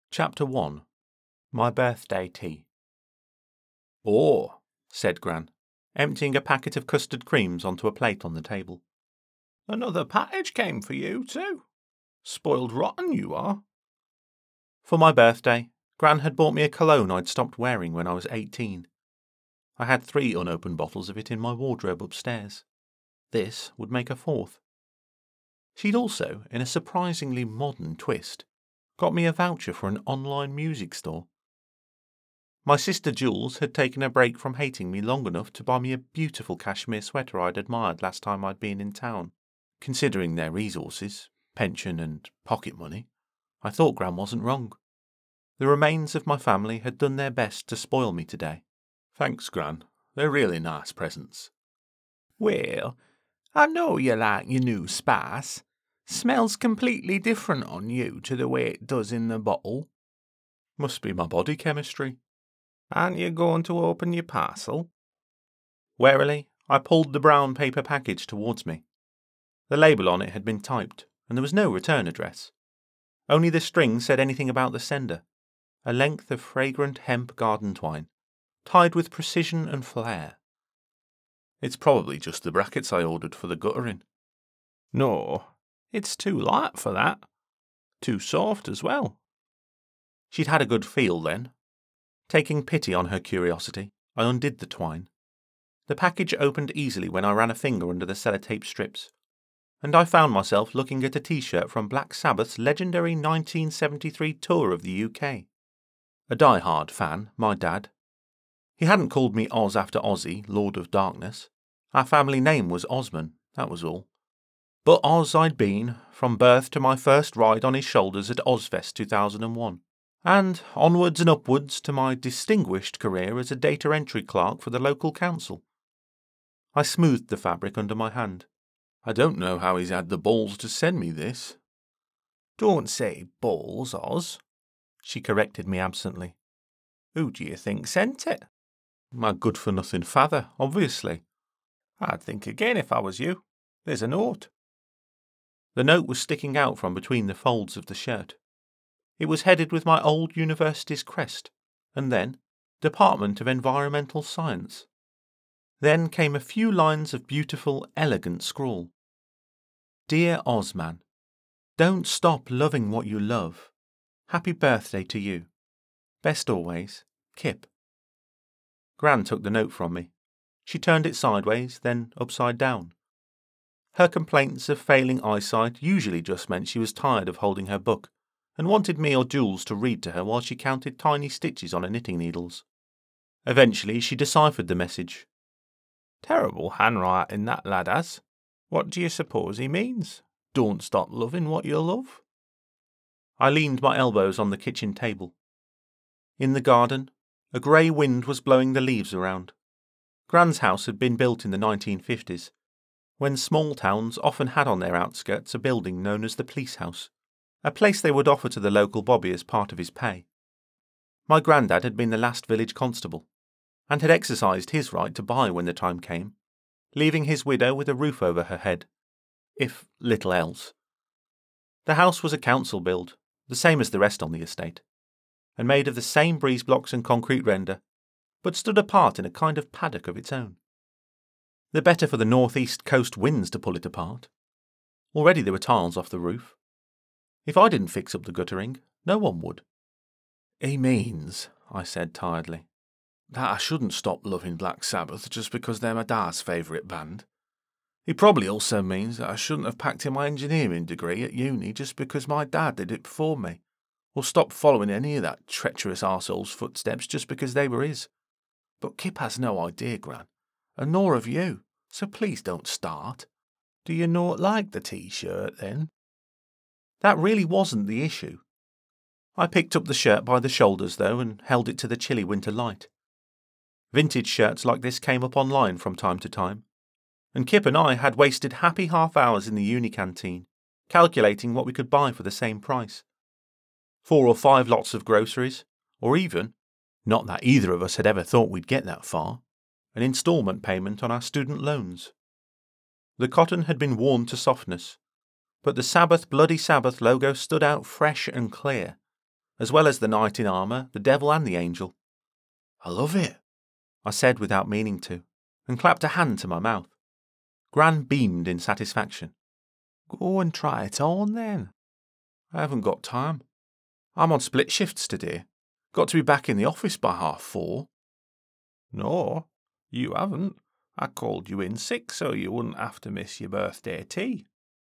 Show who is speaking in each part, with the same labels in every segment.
Speaker 1: Chapter 1. My Birthday Tea. "Oh," said Gran, emptying a packet of custard creams onto a plate on the table.
Speaker 2: "Another package came for you too. Spoiled rotten you are."
Speaker 1: For my birthday, Gran had bought me a cologne I'd stopped wearing when I was 18. I had 3 unopened bottles of it in my wardrobe upstairs. This would make a 4th. She'd also, in a surprisingly modern twist, got me a voucher for an online music store. My sister Jules had taken a break from hating me long enough to buy me a beautiful cashmere sweater I'd admired last time I'd been in town. Considering their resources, pension and pocket money, I thought Gran wasn't wrong. The remains of my family had done their best to spoil me today.
Speaker 3: "Thanks, Gran. They're really nice presents."
Speaker 2: "Well, I know you like your new spice. Smells completely different on you to the way it does in the bottle."
Speaker 1: "Must be my body chemistry."
Speaker 2: "Aren't you going to open your parcel?"
Speaker 1: Warily, I pulled the brown paper package towards me. The label on it had been typed, and there was no return address. Only the string said anything about the sender. A length of fragrant hemp garden twine, tied with precision and flair.
Speaker 3: "It's probably just the brackets I ordered for the guttering."
Speaker 2: "No, it's too light for that. Too soft as well."
Speaker 1: She'd had a good feel then. Taking pity on her curiosity, I undid the twine. The package opened easily when I ran a finger under the sellotape strips, and I found myself looking at a T-shirt from Black Sabbath's legendary 1973 tour of the UK. A die-hard fan, my dad. He hadn't called me Oz after Ozzy, Lord of Darkness. Our family name was Osman, that was all. But Oz I'd been, from birth to my first ride on his shoulders at Ozfest 2001, and onwards and upwards to my distinguished career as a data entry clerk for the local council. I smoothed the fabric under my hand.
Speaker 3: "I don't know how he's had the balls to send me this."
Speaker 2: "Don't say balls, Oz," she corrected me absently. "Who do you think sent it?"
Speaker 1: My good-for-nothing father, obviously.
Speaker 2: "I'd think again if I was you. There's a note."
Speaker 1: The note was sticking out from between the folds of the shirt. It was headed with my old university's crest, and then Department of Environmental Science. Then came a few lines of beautiful, elegant scrawl. "Dear Osman, don't stop loving what you love. Happy birthday to you. Best always, Kip." Gran took the note from me. She turned it sideways, then upside down. Her complaints of failing eyesight usually just meant she was tired of holding her book and wanted me or Jules to read to her while she counted tiny stitches on her knitting needles. Eventually she deciphered the message.
Speaker 2: "Terrible handwriting that lad has. What do you suppose he means? Don't stop loving what you love?"
Speaker 1: I leaned my elbows on the kitchen table. In the garden, a grey wind was blowing the leaves around. Gran's house had been built in the 1950s, when small towns often had on their outskirts a building known as the police house, a place they would offer to the local bobby as part of his pay. My grandad had been the last village constable, and had exercised his right to buy when the time came, leaving his widow with a roof over her head, if little else. The house was a council build, the same as the rest on the estate, and made of the same breeze blocks and concrete render, but stood apart in a kind of paddock of its own. The better for the northeast coast winds to pull it apart. Already there were tiles off the roof. If I didn't fix up the guttering, no one would.
Speaker 3: "He means," I said tiredly, "that I shouldn't stop loving Black Sabbath just because they're my dad's favourite band. He probably also means that I shouldn't have packed in my engineering degree at uni just because my dad did it before me, or stop following any of that treacherous arsehole's footsteps just because they were his. But Kip has no idea, Gran, and nor have you, so please don't start."
Speaker 2: "Do you not like the T-shirt, then?"
Speaker 1: That really wasn't the issue. I picked up the shirt by the shoulders, though, and held it to the chilly winter light. Vintage shirts like this came up online from time to time, and Kip and I had wasted happy half hours in the uni canteen, calculating what we could buy for the same price. 4 or 5 lots of groceries, or even, not that either of us had ever thought we'd get that far, an instalment payment on our student loans. The cotton had been worn to softness, but the Sabbath Bloody Sabbath logo stood out fresh and clear, as well as the knight in armour, the devil and the angel.
Speaker 3: I love it,
Speaker 1: I said without meaning to, and clapped a hand to my mouth. Gran beamed in satisfaction.
Speaker 2: Go and try it on then.
Speaker 3: I haven't got time. I'm on split shifts today. Got to be back in the office by 4:30.
Speaker 2: No, you haven't. I called you in sick so you wouldn't have to miss your birthday tea.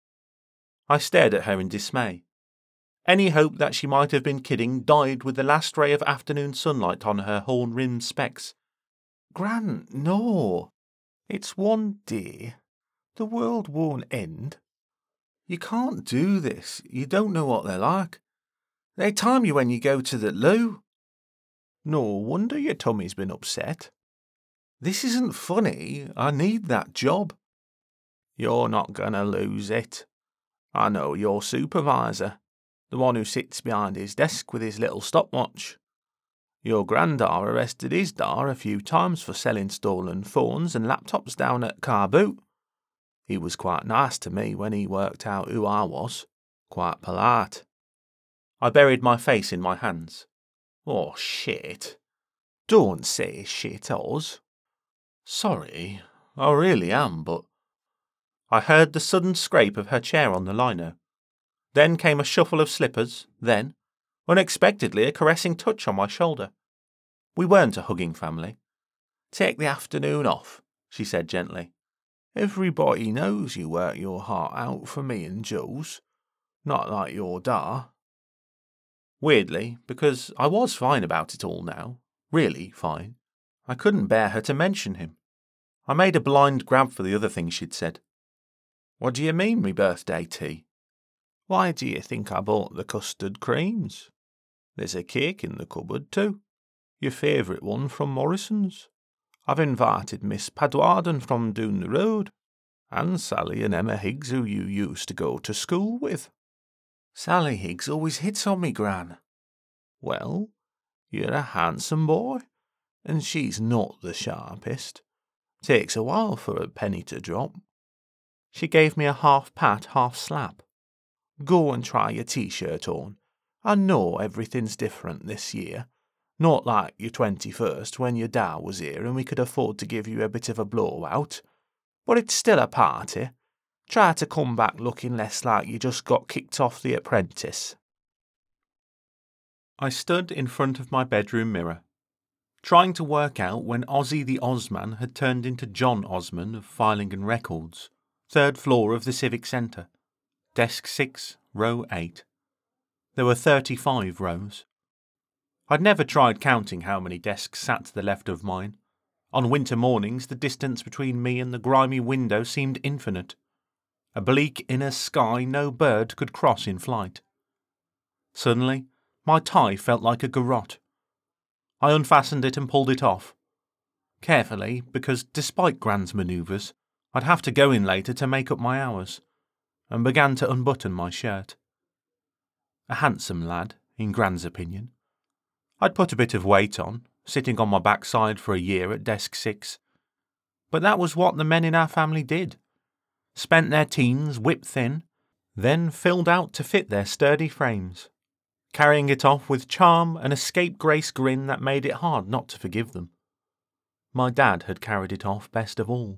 Speaker 1: I stared at her in dismay. Any hope that she might have been kidding died with the last ray of afternoon sunlight on her horn-rimmed specs.
Speaker 2: Gran, no. It's one day. The world won't end.
Speaker 3: You can't do this. You don't know what they're like. They time you when you go to the loo.
Speaker 2: No wonder your tummy's been upset.
Speaker 3: This isn't funny. I need that job.
Speaker 2: You're not gonna lose it. I know your supervisor, the one who sits behind his desk with his little stopwatch. Your granddad arrested his da a few times for selling stolen phones and laptops down at Car Boot. He was quite nice to me when he worked out who I was. Quite polite.
Speaker 1: I buried my face in my hands.
Speaker 3: Oh, shit.
Speaker 2: Don't say shit, Oz.
Speaker 3: Sorry, I really am, but...
Speaker 1: I heard the sudden scrape of her chair on the lino. Then came a shuffle of slippers, then, unexpectedly, a caressing touch on my shoulder. We weren't a hugging family.
Speaker 2: Take the afternoon off, she said gently. Everybody knows you work your heart out for me and Jules. Not like your da.
Speaker 1: Weirdly, because I was fine about it all now, really fine, I couldn't bear her to mention him. I made a blind grab for the other things she'd said.
Speaker 2: What do you mean, me birthday tea? Why do you think I bought the custard creams? There's a cake in the cupboard too. Your favourite one from Morrison's. I've invited Miss Padwarden from down the road, and Sally and Emma Higgs who you used to go to school with.
Speaker 3: Sally Higgs always hits on me, Gran.
Speaker 2: Well, you're a handsome boy, and she's not the sharpest. Takes a while for a penny to drop.
Speaker 1: She gave me a half pat, half slap.
Speaker 2: Go and try your T-shirt on. I know everything's different this year. Not like your 21st when your da was here and we could afford to give you a bit of a blowout. But it's still a party. Try to come back looking less like you just got kicked off The Apprentice.
Speaker 1: I stood in front of my bedroom mirror, trying to work out when Ozzy the Ozman had turned into John Osman of Filing and Records, 3rd floor of the Civic Centre, desk 6, row 8. There were 35 rows. I'd never tried counting how many desks sat to the left of mine. On winter mornings, the distance between me and the grimy window seemed infinite. A bleak inner sky no bird could cross in flight. Suddenly, my tie felt like a garrote. I unfastened it and pulled it off. Carefully, because despite Gran's manoeuvres, I'd have to go in later to make up my hours, and began to unbutton my shirt. A handsome lad, in Gran's opinion. I'd put a bit of weight on, sitting on my backside for a year at desk 6. But that was what the men in our family did. Spent their teens whipped thin, then filled out to fit their sturdy frames, carrying it off with charm and a scapegrace grin that made it hard not to forgive them. My dad had carried it off best of all.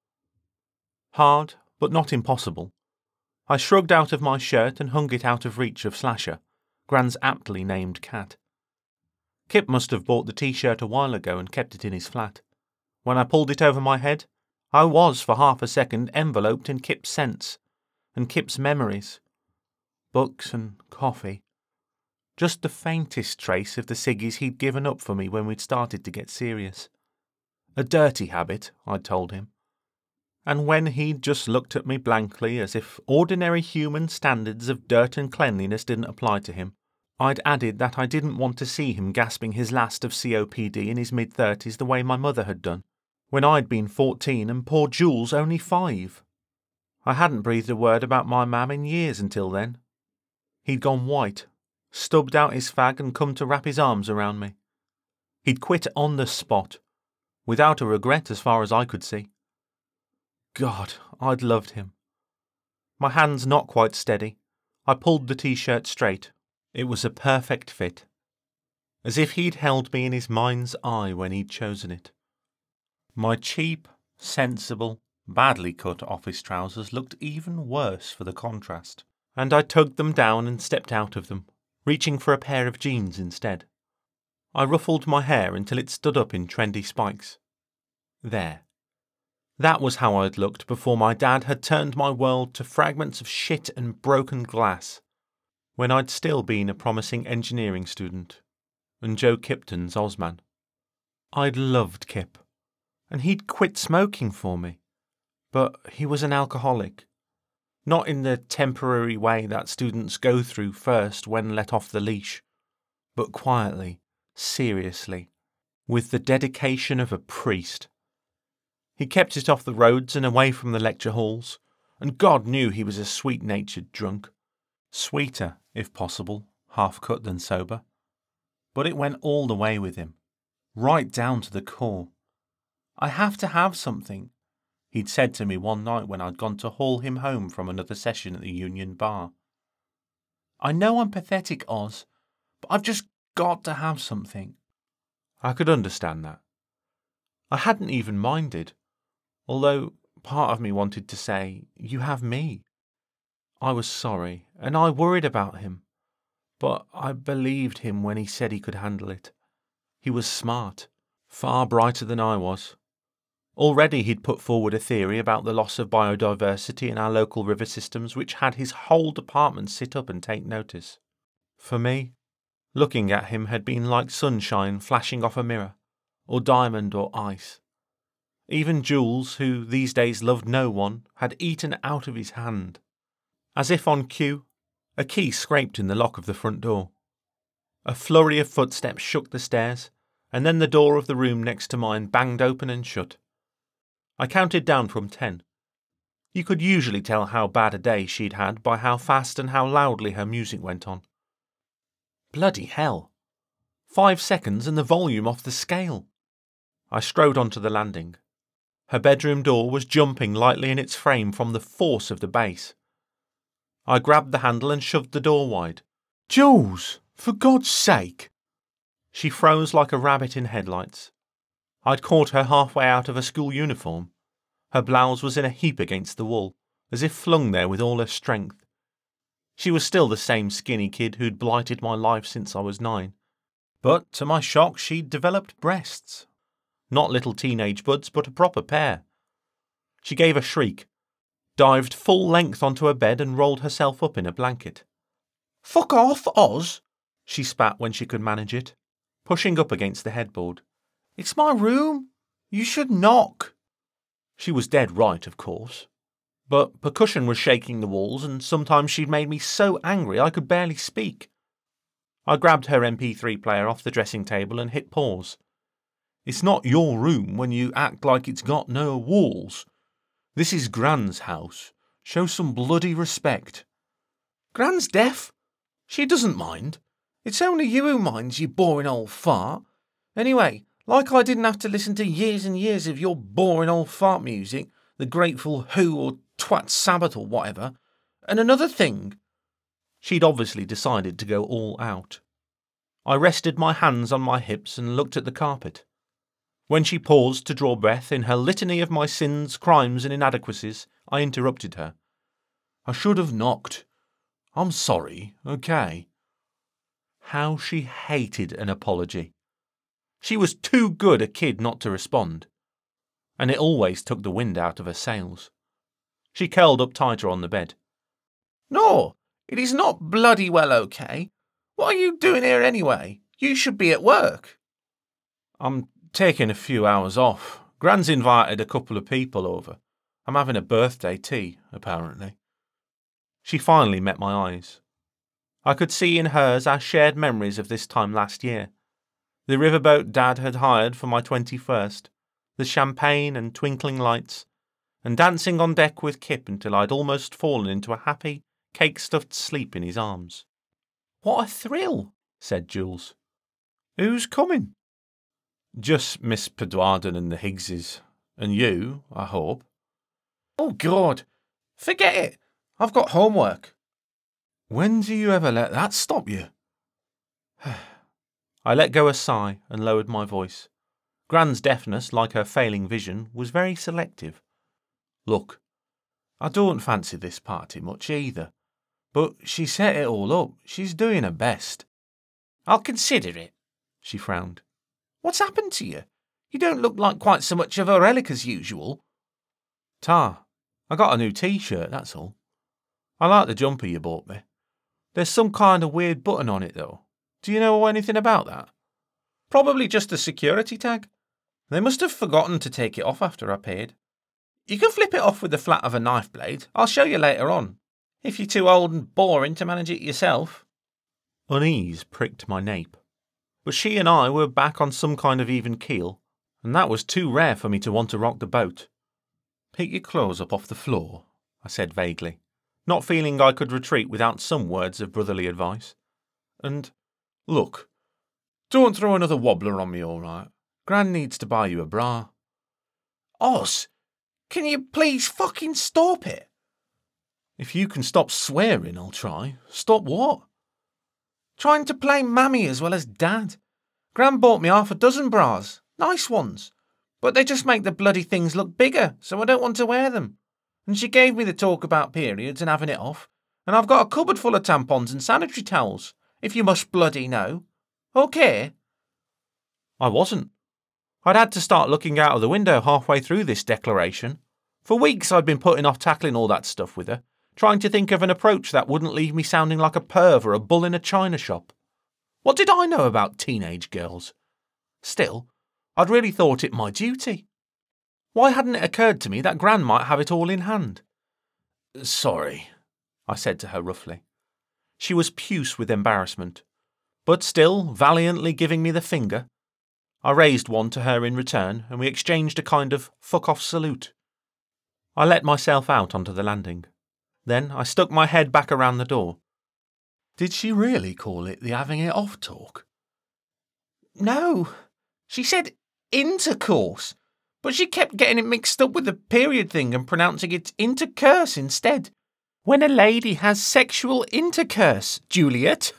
Speaker 1: Hard, but not impossible. I shrugged out of my shirt and hung it out of reach of Slasher, Gran's aptly named cat. Kip must have bought the T-shirt a while ago and kept it in his flat. When I pulled it over my head, I was for half a second enveloped in Kip's scents and Kip's memories. Books and coffee. Just the faintest trace of the ciggies he'd given up for me when we'd started to get serious. A dirty habit, I'd told him. And when he'd just looked at me blankly as if ordinary human standards of dirt and cleanliness didn't apply to him, I'd added that I didn't want to see him gasping his last of COPD in his mid-30s the way my mother had done, when I'd been 14 and poor Jules only 5. I hadn't breathed a word about my mam in years until then. He'd gone white, stubbed out his fag and come to wrap his arms around me. He'd quit on the spot, without a regret as far as I could see. God, I'd loved him. My hands not quite steady, I pulled the T-shirt straight, It was a perfect fit, as if he'd held me in his mind's eye when he'd chosen it. My cheap, sensible, badly cut office trousers looked even worse for the contrast, and I tugged them down and stepped out of them, reaching for a pair of jeans instead. I ruffled my hair until it stood up in trendy spikes. There. That was how I'd looked before my dad had turned my world to fragments of shit and broken glass, when I'd still been a promising engineering student, and Joe Kipton's Ozman. I'd loved Kip, and he'd quit smoking for me, but he was an alcoholic. Not in the temporary way that students go through first when let off the leash, but quietly, seriously, with the dedication of a priest. He kept it off the roads and away from the lecture halls, and God knew he was a sweet-natured drunk. Sweeter, if possible, half-cut than sober. But it went all the way with him, right down to the core. I have to have something, he'd said to me one night when I'd gone to haul him home from another session at the Union Bar. I know I'm pathetic, Oz, but I've just got to have something. I could understand that. I hadn't even minded, although part of me wanted to say, you have me. I was sorry, and I worried about him, but I believed him when he said he could handle it. He was smart, far brighter than I was. Already he'd put forward a theory about the loss of biodiversity in our local river systems which had his whole department sit up and take notice. For me, looking at him had been like sunshine flashing off a mirror, or diamond or ice. Even Jules, who these days loved no one, had eaten out of his hand. As if on cue, a key scraped in the lock of the front door. A flurry of footsteps shook the stairs, and then the door of the room next to mine banged open and shut. I counted down from 10. You could usually tell how bad a day she'd had by how fast and how loudly her music went on. Bloody hell. 5 seconds and the volume off the scale. I strode onto the landing. Her bedroom door was jumping lightly in its frame from the force of the bass. I grabbed the handle and shoved the door wide.
Speaker 3: Jules, for God's sake!
Speaker 1: She froze like a rabbit in headlights. I'd caught her halfway out of a school uniform. Her blouse was in a heap against the wall, as if flung there with all her strength. She was still the same skinny kid who'd blighted my life since I was 9. But, to my shock, she'd developed breasts. Not little teenage buds, but a proper pair. She gave a shriek, dived full length onto her bed and rolled herself up in a blanket. "Fuck off, Oz," she spat when she could manage it, pushing up against the headboard. "It's my room. You should knock." She was dead right, of course. But percussion was shaking the walls, and sometimes she'd made me so angry I could barely speak. I grabbed her MP3 player off the dressing table and hit pause. "It's not your room when you act like it's got no walls. This is Gran's house. Show some bloody respect." "Gran's deaf. She doesn't mind. It's only you who minds, you boring old fart. Anyway, like I didn't have to listen to years and years of your boring old fart music, the Grateful Who or Twat Sabbath or whatever. And another thing." She'd obviously decided to go all out. I rested my hands on my hips and looked at the carpet. When she paused to draw breath in her litany of my sins, crimes and inadequacies, I interrupted her. "I should have knocked. I'm sorry, okay?" How she hated an apology. She was too good a kid not to respond. And it always took the wind out of her sails. She curled up tighter on the bed. "No, it is not bloody well okay. What are you doing here anyway? You should be at work." "I'm taking a few hours off. Gran's invited a couple of people over. I'm having a birthday tea, apparently." She finally met my eyes. I could see in hers our shared memories of this time last year. The riverboat Dad had hired for my 21st, the champagne and twinkling lights, and dancing on deck with Kip until I'd almost fallen into a happy, cake-stuffed sleep in his arms. "What a thrill," said Jules. "Who's coming?" "Just Miss Pedwarden and the Higgses. And you, I hope." "Oh, God. Forget it. I've got homework." "When do you ever let that stop you?" I let go a sigh and lowered my voice. Gran's deafness, like her failing vision, was very selective. Look, I don't fancy this party much either, but she set it all up. She's doing her best.
Speaker 2: I'll consider it, she frowned. What's happened to you? You don't look like quite so much of a relic as usual.
Speaker 1: Ta, I got a new t-shirt, that's all. I like the jumper you bought me. There's some kind of weird button on it though. Do you know anything about that?
Speaker 2: Probably just a security tag. They must have forgotten to take it off after I paid. You can flip it off with the flat of a knife blade. I'll show you later on, if you're too old and boring to manage it yourself.
Speaker 1: Unease pricked my nape. But she and I were back on some kind of even keel, and that was too rare for me to want to rock the boat. Pick your clothes up off the floor, I said vaguely, not feeling I could retreat without some words of brotherly advice. And, look, don't throw another wobbler on me, all right? Gran needs to buy you a bra.
Speaker 2: Oz, can you please fucking stop it?
Speaker 1: If you can stop swearing, I'll try. Stop what?
Speaker 2: Trying to play mammy as well as dad. Gran bought me half a dozen bras, nice ones, but they just make the bloody things look bigger, so I don't want to wear them. And she gave me the talk about periods and having it off, and I've got a cupboard full of tampons and sanitary towels, if you must bloody know. Okay?
Speaker 1: I wasn't. I'd had to start looking out of the window halfway through this declaration. For weeks I'd been putting off tackling all that stuff with her, trying to think of an approach that wouldn't leave me sounding like a perv or a bull in a china shop. What did I know about teenage girls? Still, I'd really thought it my duty. Why hadn't it occurred to me that Gran might have it all in hand? Sorry, I said to her roughly. She was puce with embarrassment, but still valiantly giving me the finger. I raised one to her in return, and we exchanged a kind of fuck-off salute. I let myself out onto the landing. Then I stuck my head back around the door. Did she really call it the having it off talk?
Speaker 2: No, she said intercourse, but she kept getting it mixed up with the period thing and pronouncing it intercourse instead. When a lady has sexual intercourse, Juliet.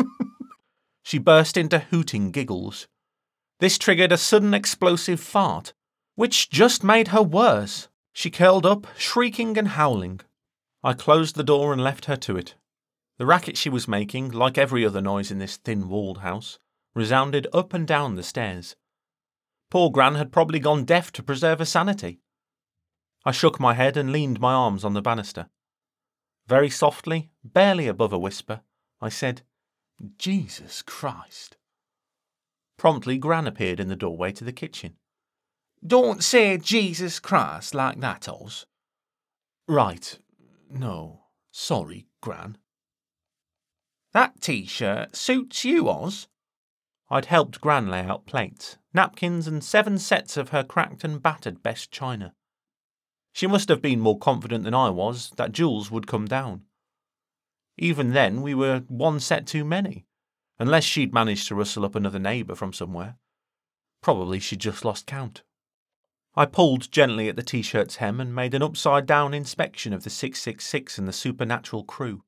Speaker 1: She burst into hooting giggles. This triggered a sudden explosive fart, which just made her worse. She curled up, shrieking and howling. I closed the door and left her to it. The racket she was making, like every other noise in this thin-walled house, resounded up and down the stairs. Poor Gran had probably gone deaf to preserve her sanity. I shook my head and leaned my arms on the banister. Very softly, barely above a whisper, I said, Jesus Christ. Promptly Gran appeared in the doorway to the kitchen.
Speaker 2: Don't say Jesus Christ like that, Oz.
Speaker 1: Right. No. Sorry, Gran.
Speaker 2: That t-shirt suits you, Oz.
Speaker 1: I'd helped Gran lay out plates, napkins and 7 sets of her cracked and battered best china. She must have been more confident than I was that Jules would come down. Even then we were 1 set too many, unless she'd managed to rustle up another neighbour from somewhere. Probably she'd just lost count. I pulled gently at the t-shirt's hem and made an upside-down inspection of the 666 and the supernatural crew.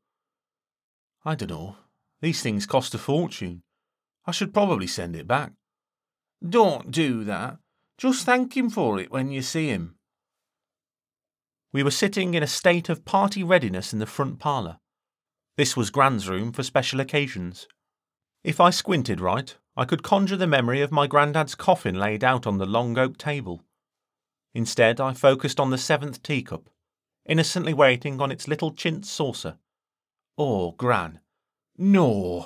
Speaker 1: I dunno. These things cost a fortune. I should probably send it back.
Speaker 2: Don't do that. Just thank him for it when you see him.
Speaker 1: We were sitting in a state of party readiness in the front parlour. This was Gran's room for special occasions. If I squinted right, I could conjure the memory of my granddad's coffin laid out on the long oak table. Instead, I focused on the 7th teacup, innocently waiting on its little chintz saucer. Oh, Gran. No.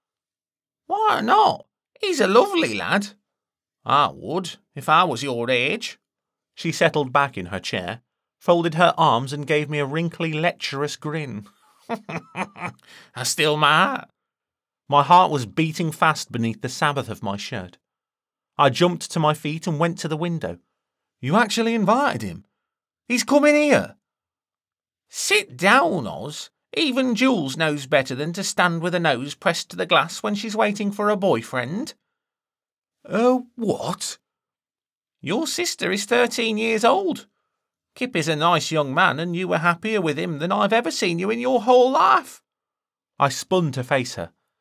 Speaker 2: Why not? He's a lovely lad. I would, if I was your age.
Speaker 1: She settled back in her chair, folded her arms and gave me a wrinkly, lecherous grin.
Speaker 2: I still my heart.
Speaker 1: My heart was beating fast beneath the sabbath of my shirt. I jumped to my feet and went to the window. You actually invited him? He's coming here.
Speaker 2: Sit down, Oz. Even Jules knows better than to stand with her nose pressed to the glass when she's waiting for a boyfriend.
Speaker 1: What?
Speaker 2: Your sister is 13 years old. Kip is a nice young man and you were happier with him than I've ever seen you in your whole life.
Speaker 1: I spun to face her.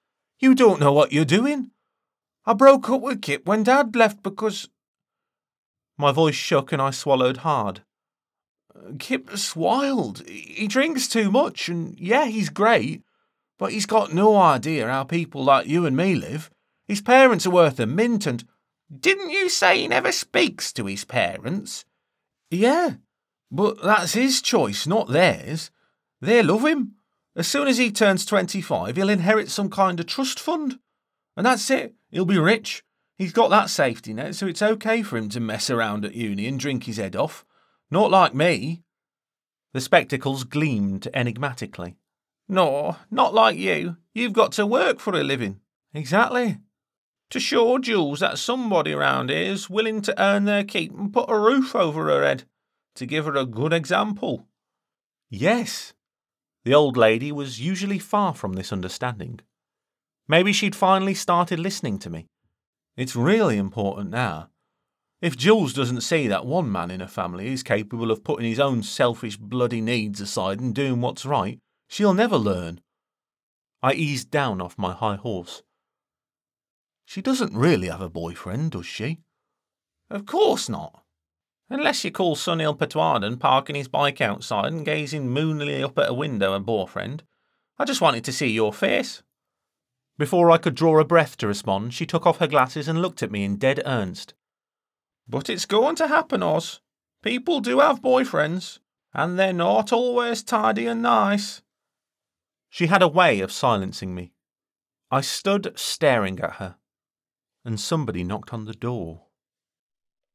Speaker 2: You don't know what you're doing. I broke up with Kip when Dad left because...
Speaker 1: My voice shook and I swallowed hard.
Speaker 2: Kip's wild. He drinks too much, and yeah, he's great, but he's got no idea how people like you and me live. His parents are worth a mint, and... Didn't you say he never speaks to his parents? Yeah, but that's his choice, not theirs. They love him. As soon as he turns 25, he'll inherit some kind of trust fund. And that's it. He'll be rich. He's got that safety net, so it's okay for him to mess around at uni and drink his head off. Not like me.
Speaker 1: The spectacles gleamed enigmatically.
Speaker 2: No, not like you. You've got to work for a living.
Speaker 1: Exactly.
Speaker 2: To show Jules that somebody around here's willing to earn their keep and put a roof over her head. To give her a good example.
Speaker 1: Yes. The old lady was usually far from this understanding. Maybe she'd finally started listening to me. It's really important now. If Jules doesn't see that one man in her family is capable of putting his own selfish bloody needs aside and doing what's right, she'll never learn. I eased down off my high horse. She doesn't really have a boyfriend, does she?
Speaker 2: Of course not. Unless you call Sunil Patwardhan parking his bike outside and gazing moonily up at a window a boyfriend. I just wanted to see your face.
Speaker 1: Before I could draw a breath to respond, she took off her glasses and looked at me in dead earnest.
Speaker 2: But it's going to happen, Oz. People do have boyfriends, and they're not always tidy and nice.
Speaker 1: She had a way of silencing me. I stood staring at her, and somebody knocked on the door.